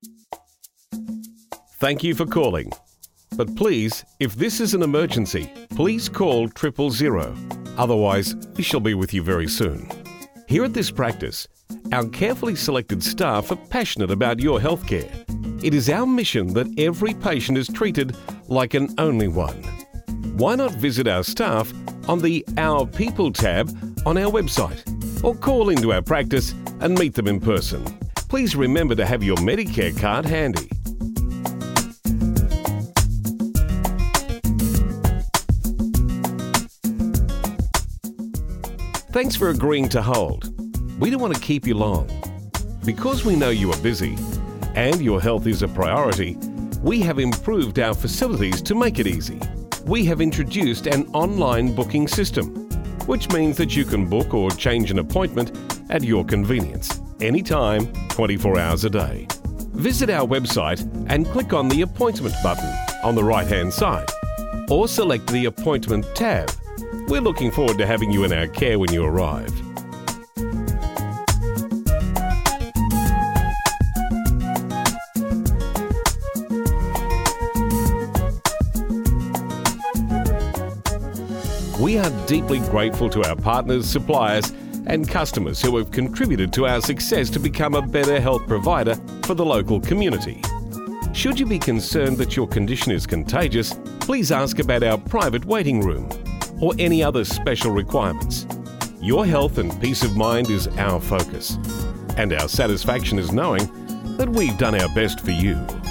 Thank you for calling. But please, if this is an emergency, please call 000. Otherwise, we shall be with you very soon. Here at this practice, our carefully selected staff are passionate about your healthcare. It is our mission that every patient is treated like an only one. Why not visit our staff on the Our People tab on our website, or call into our practice and meet them in person. Please remember to have your Medicare card handy. Thanks for agreeing to hold. We don't want to keep you long. Because we know you are busy and your health is a priority, we have improved our facilities to make it easy. We have introduced an online booking system, which means that you can book or change an appointment at your convenience, anytime, 24 hours a day. Visit our website and click on the Appointment button on the right-hand side, or select the Appointment tab. We're looking forward to having you in our care when you arrive. We are deeply grateful to our partners, suppliers, and customers who have contributed to our success to become a better health provider for the local community. Should you be concerned that your condition is contagious, please ask about our private waiting room or any other special requirements. Your health and peace of mind is our focus, and our satisfaction is knowing that we've done our best for you.